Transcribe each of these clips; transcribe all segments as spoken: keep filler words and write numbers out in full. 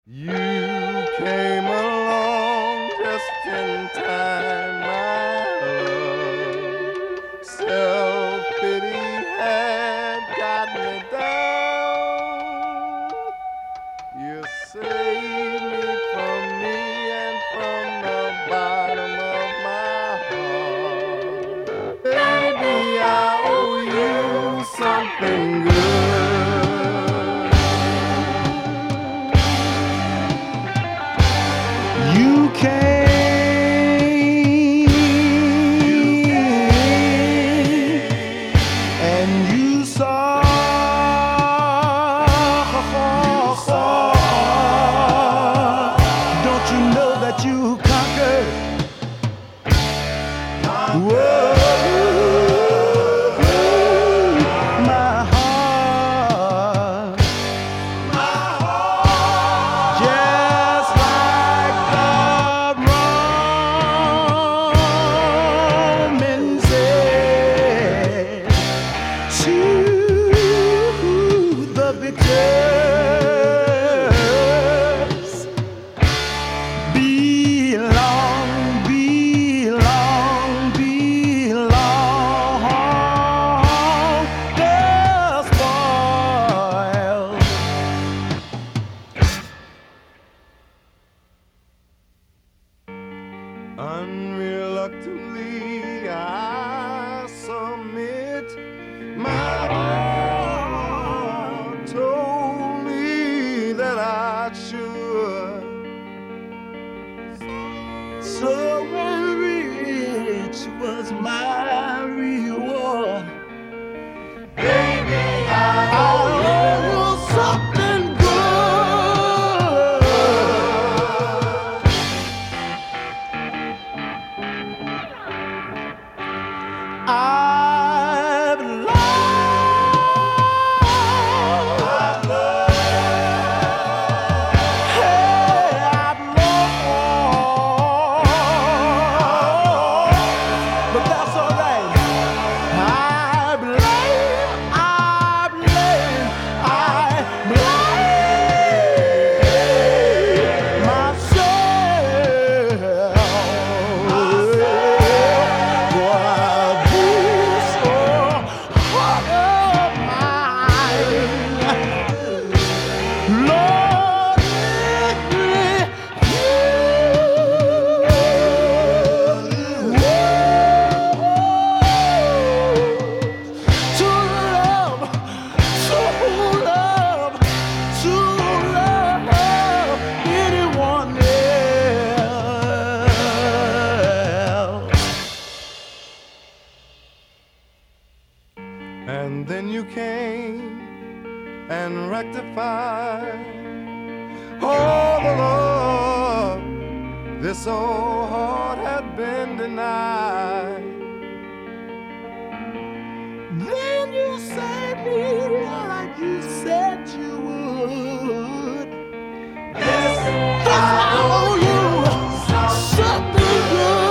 You came along just in time, my love. Self-pity had got me down. You saved me from me and from the bottom of my heart. Baby, I owe you something good. You came, you came and you saw, you saw. Don't you know that you conquered? Whoa, my heart, my heart, just like the Roman said to the victors, belong, belong, belong, the spoils. Unreluctantly, I submit. My heart told me that I should. So rich was my reward. Baby, I owe you something good. I've loved, I've loved, hey, I've loved, but that's all right. I blame, I blame, I blame myself. Why this heart of mine, Lord, let me to love, to love, to love anyone else. And then you came and rectified all the love this old heart had been denied. Then you saved me like you said you would. Yes, I owe you something good.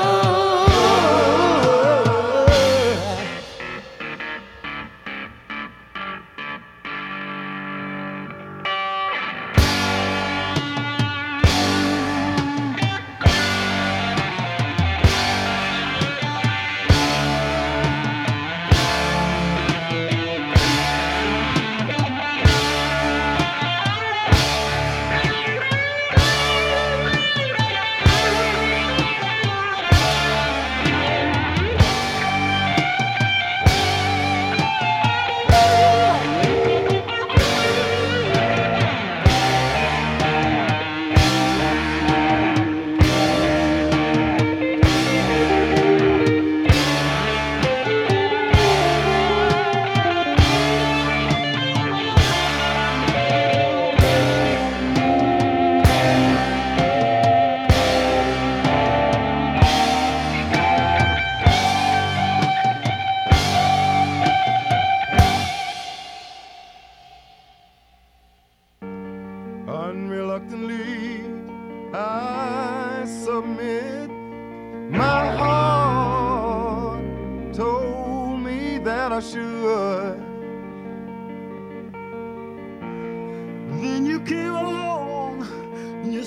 Unreluctantly, I submit. My heart told me that I should. Then you came along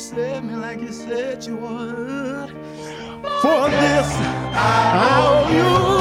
save me like you said you would. For this, I owe you.